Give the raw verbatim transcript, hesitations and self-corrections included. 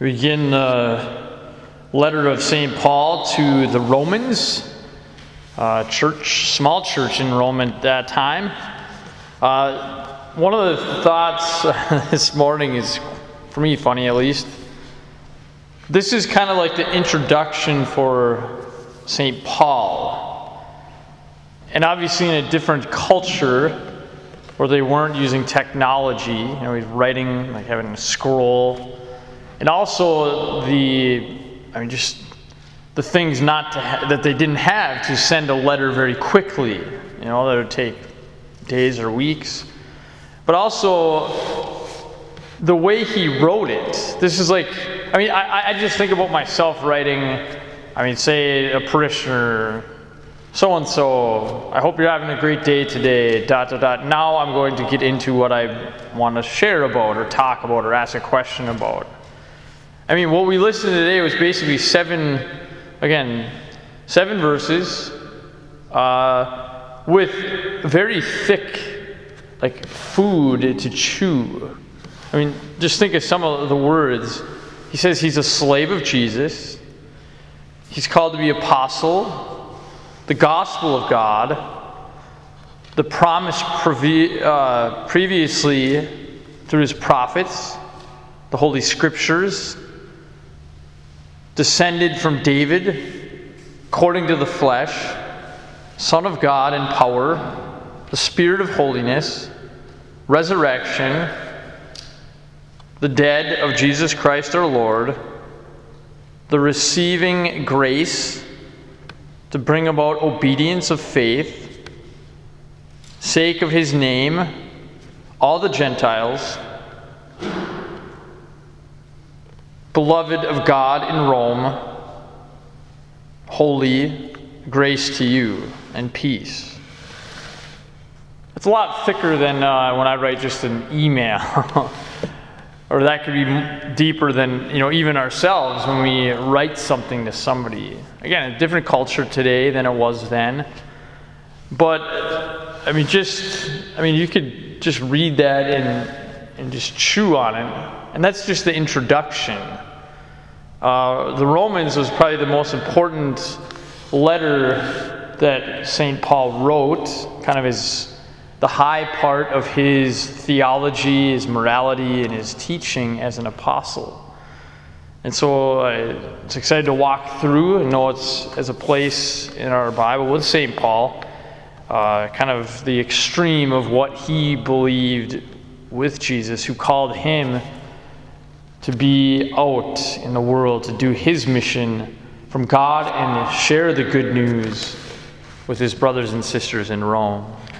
We begin the letter of Saint Paul to the Romans, uh, church, small church in Rome at that time. Uh, one of the thoughts this morning is, for me, funny at least. This is kind of like the introduction for Saint Paul. And obviously in a different culture where they weren't using technology, you know, he's writing, like having a scroll. And also the, I mean, just the things not to ha- that they didn't have to send a letter very quickly. You know, that would take days or weeks. But also the way he wrote it. This is like, I mean, I, I just think about myself writing, I mean, say a parishioner, so-and-so, I hope you're having a great day today, dot, dot, dot. Now I'm going to get into what I want to share about or talk about or ask a question about. I mean, what we listened to today was basically seven, again, seven verses uh, with very thick, like, food to chew. I mean, just think of some of the words. He says he's a slave of Jesus. He's called to be apostle, the gospel of God, the promise previ- uh, previously through his prophets, the Holy Scriptures, descended from David, according to the flesh, Son of God in power, the Spirit of holiness, resurrection, the dead of Jesus Christ our Lord, the receiving grace to bring about obedience of faith, sake of his name, all the Gentiles, beloved of God in Rome, holy, grace to you and peace. It's a lot thicker than uh, when I write just an email. Or that could be deeper than, you know, even ourselves when we write something to somebody. Again, a different culture today than it was then. But, I mean, just, I mean, you could just read that and, and just chew on it. And that's just the introduction. Uh, the Romans was probably the most important letter that Saint Paul wrote, kind of his the high part of his theology, his morality, and his teaching as an apostle. And so uh, it's excited to walk through and know it's as a place in our Bible with Saint Paul, uh, kind of the extreme of what he believed with Jesus, who called him to be out in the world, to do his mission from God and share the good news with his brothers and sisters in Rome.